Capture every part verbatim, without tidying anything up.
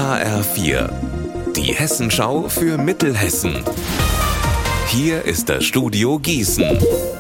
H R vier, die Hessenschau für Mittelhessen. Hier ist das Studio Gießen.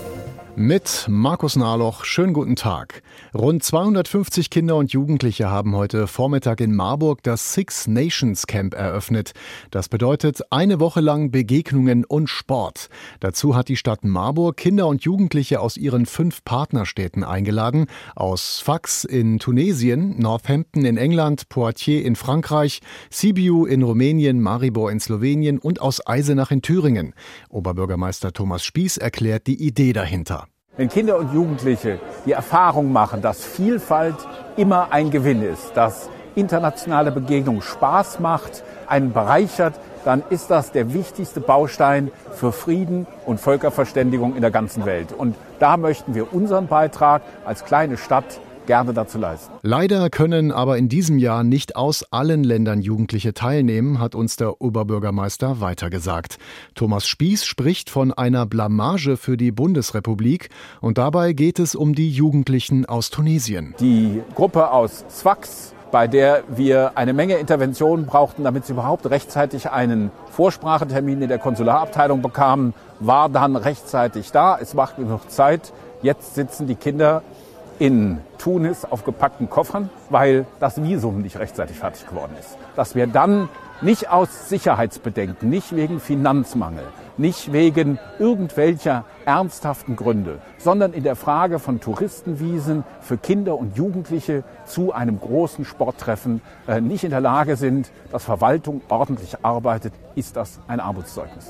Mit Markus Nahloch, schönen guten Tag. Rund zweihundertfünfzig Kinder und Jugendliche haben heute Vormittag in Marburg das Six Nations Camp eröffnet. Das bedeutet eine Woche lang Begegnungen und Sport. Dazu hat die Stadt Marburg Kinder und Jugendliche aus ihren fünf Partnerstädten eingeladen. Aus Sfax in Tunesien, Northampton in England, Poitiers in Frankreich, Sibiu in Rumänien, Maribor in Slowenien und aus Eisenach in Thüringen. Oberbürgermeister Thomas Spieß erklärt die Idee dahinter. Wenn Kinder und Jugendliche die Erfahrung machen, dass Vielfalt immer ein Gewinn ist, dass internationale Begegnung Spaß macht, einen bereichert, dann ist das der wichtigste Baustein für Frieden und Völkerverständigung in der ganzen Welt. Und da möchten wir unseren Beitrag als kleine Stadt gerne dazu leisten. Leider können aber in diesem Jahr nicht aus allen Ländern Jugendliche teilnehmen, hat uns der Oberbürgermeister weitergesagt. Thomas Spieß spricht von einer Blamage für die Bundesrepublik und dabei geht es um die Jugendlichen aus Tunesien. Die Gruppe aus Sfax, bei der wir eine Menge Interventionen brauchten, damit sie überhaupt rechtzeitig einen Vorsprachetermin in der Konsularabteilung bekamen, war dann rechtzeitig da. Es macht genug Zeit. Jetzt sitzen die Kinder in Tunis auf gepackten Koffern, weil das Visum nicht rechtzeitig fertig geworden ist. Dass wir dann nicht aus Sicherheitsbedenken, nicht wegen Finanzmangel, nicht wegen irgendwelcher ernsthaften Gründe, sondern in der Frage von Touristenvisen für Kinder und Jugendliche zu einem großen Sporttreffen äh, nicht in der Lage sind, dass Verwaltung ordentlich arbeitet, ist das ein Armutszeugnis.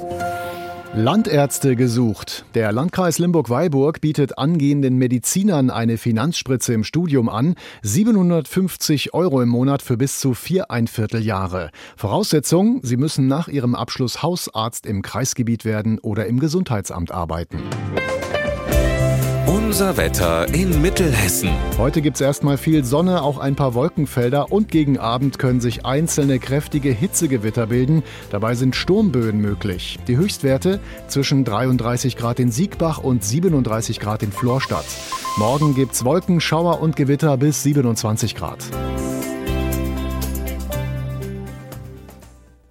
Landärzte gesucht. Der Landkreis Limburg-Weilburg bietet angehenden Medizinern eine Finanzspritze im Studium an. siebenhundertfünfzig Euro im Monat für bis zu viereinviertel Jahre. Voraussetzung, sie müssen nach ihrem Abschluss Hausarzt im Kreisgebiet werden oder im Gesundheitsamt arbeiten. Unser Wetter in Mittelhessen. Heute gibt's erstmal viel Sonne, auch ein paar Wolkenfelder und gegen Abend können sich einzelne kräftige Hitzegewitter bilden. Dabei sind Sturmböen möglich. Die Höchstwerte zwischen dreiunddreißig Grad in Siegbach und siebenunddreißig Grad in Florstadt. Morgen gibt's Wolken, Schauer und Gewitter bis siebenundzwanzig Grad.